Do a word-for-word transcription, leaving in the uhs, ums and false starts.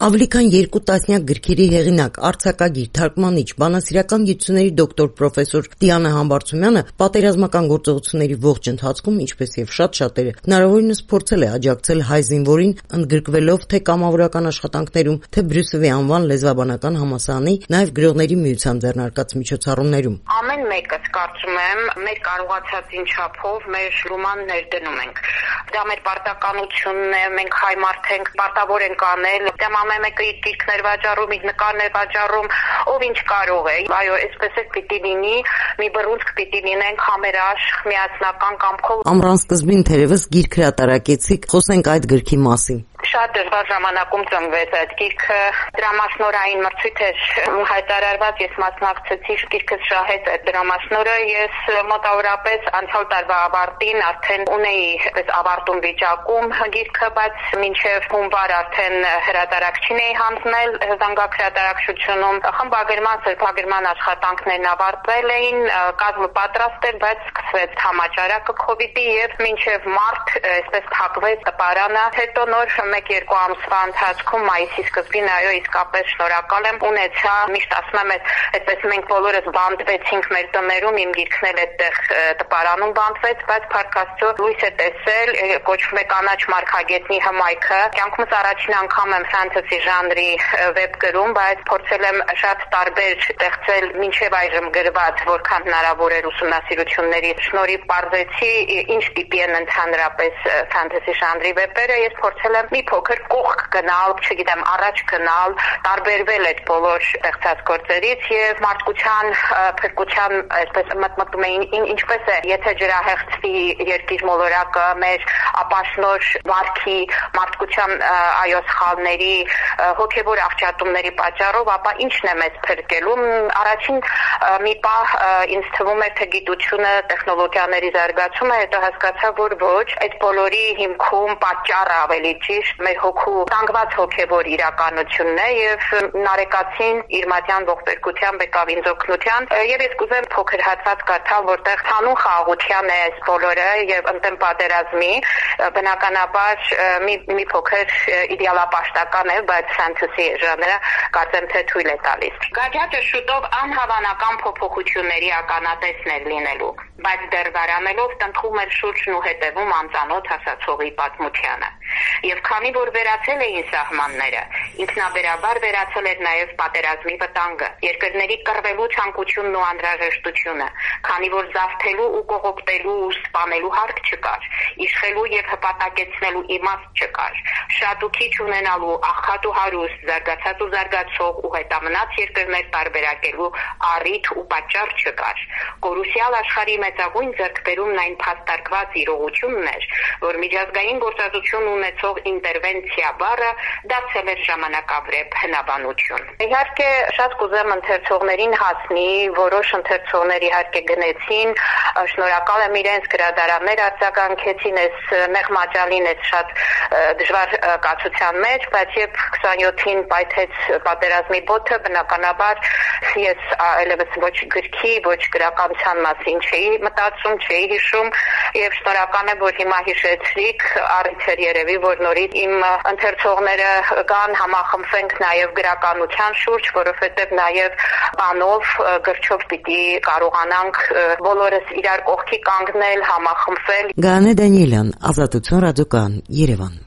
Ավելի քան երկու տասնյակ գրքերի հեղինակ, արձակագիր, թարգմանիչ, բանասիրական գիտությունների դոկտոր պրոֆեսոր Դիանա Համբարձումյանը պատերազմական գործողությունների ողջ ընթացքում, ինչպես եւ շատ շատերը, հնարավորինս փորձել է աջակցել հայ զինվորին, ընդգրկվելով թե կամավորական աշխատանքներում, թե Բրյուսովի անվան լեզվաբանական համալսարանի, նաեւ Գրողների միության ձեռնարկած միջոցառումներում։ Ամեն մեկս կարծում եմ մեր կարողացածին չափով մեր լուման ներդնում ենք։ Դա մեր պարտականությունն է, մենք հայ մարդ ենք, պարտավոր ենք անել։ Դա ամեն մեկը իր գիրքներ վաճառում, իր նկարներ վաճառում, ով ինչ կարող է։ Այո, այսպես էլ պիտի լինի, մի բռունցք պիտի լինենք համերաշխ, միասնական կամքով։ Ամռան սկզբին թերևս գիրք հրատարակեցիք, խոսենք այդ գրքի մասին։ Շատ դժվար ժամանակում ծնվեց այդ գիրքը, դրամաշնորհային մրցույթ էր հայտարարված, ես մասնակցեցի, գիրքս շահեց այդ դրամաշնորհը, ես մոտավորապես անցյալ տարվա ավարտին արդեն ունեի այս ավարտուն վիճակում գիրքը, բայց մինչև հունվար արդեն հրատարակչին էի հանձնել Զանգակ հրատարակչությունում, խմբագրման, սրբագրման աշխատանքներն ավարտվել էին, կազմը պատրաստ էր, բայց սկսվեց համաճարակը քովիդի եւ մինչև մարտ այսպես թակվեց տպարանը, հետո նոր մեկ-երկու ամսվա ընթացքում մայիսի սկզբին այո իսկապես շնորհակալ եմ ունեցա միշտ ասում եմ այդպես մենք բոլորս բանդվեցինք մեր տներում իմ գիրքն էլ այդտեղ տպարանում բանդվեց բայց փառք Աստծո լույս է տեսել կոչվում է կանաչ մարգագետնի հմայքը կյանքումս առաջին անգամ եմ ֆանտասի ժանրի վեբ գրում բայց փորձել եմ շատ տարբեր ստեղծել մինչև այժմ գրված որքան հնարավոր էր ուսումնասիրությունների շնորհիվ բարձեցի ինչ տիպի են ընդհանրապես ֆանտասի ժանրի վեպերը ես փորձել եմ մի փոքր կողք գնալ, չգիտեմ, առաջ գնալ, տարբերվել այդ բոլոր ստեղծած գործերից եւ մարդկության փրկության այսպես մտմտում էին ինչպես է, եթե ջրահեղձվի երկիր մոլորակը մեր ապաշնոր վարքի մարդկության այո սխալների հոգեվոր աղճատումների պատճառով, ապա ինչն է մեզ փրկելու։ Առաջին մի պահ ինձ թվում էր թե գիտությունը, տեխնոլոգիաների զարգացումը, հետո հասկացա, որ ոչ, այդ բոլորի հիմքում պատճառը ավելի ճիշտ մեր հոգու տանգված հոգևոր իրականությունն է եւ Նարեկացին իր մատյան ողբերգությամբ եկավ ինձ օգնության եւ ես կուզեմ փոքր հատված կարդալ որտեղ հանուն խաղաղության է այս բոլորը եւ ընդդեմ պատերազմի բնականաբար մի մի փոքր իդեալապաշտական է բայց ֆանտասի ժանրը կարծեմ թե թույլ է տալիս Գագաթը շուտով անհավանական փոփոխությունների ականատեսն է լինելու բայց դեռ վարանելով տնտղում էր շուրջն ու հետևում անծանոթ հասացողի պատմությանը Եվ քանի որ վերացել էին սահմանները, ինքնաբերաբար վերացել էր նաև պատերազմի վտանգը, երկրների կռվելու ցանկությունն ու անհրաժեշտությունը, քանի որ զավթելու ու կողոպտելու ու սպանելու հարկ չկար, իշխելու եւ հպատակեցնելու իմաստ չկար, շատ ու քիչ ունենալու աղքատ ու հարուստ, զարգացած ու զարգացող ու հետամնաց երկրներ տարբերակելու առիթ ու պատճառ չկար։ Կորուսյալ աշխարհի մեծագույն ձեռքբերումն այն փաստարկված իրողությունն էր, որ միջազգային գործածություն ունեցող ինտերվենցիա բառը դարձել էր ժամանակավրեպ հնաբանություն։ Իհարկե շատ կուզեմ ընթերցողներին հասնի, որոշ ընթերցողներ իհարկե գնեցին, շնորհակալ եմ իրենց գրադարաններ արձագանքեցին, այս մեղմաճալին այս շատ դժվար կացության մեջ, բայց երբ քսանյոթին պայթեց պատերազմի բոթը, բնականաբար ես այլևս ոչ գրքի, ոչ գրականության մասին չէի մտածում, չէի հիշում եւ շնորհակալ եմ, որ հիմա հիշեցրիք, առիթ էր երևի, որ նորից իմ ընթերցողները գան համախմբվենք նաև գրականության շուրջ, որովհետև նաև բանով, գրչով պիտի կարողանանք բոլորս իրար կողքի կանգնել, համախմբվել։ Գաներ Դանիելյան, Ազատություն ռադիոկայան, Երևան։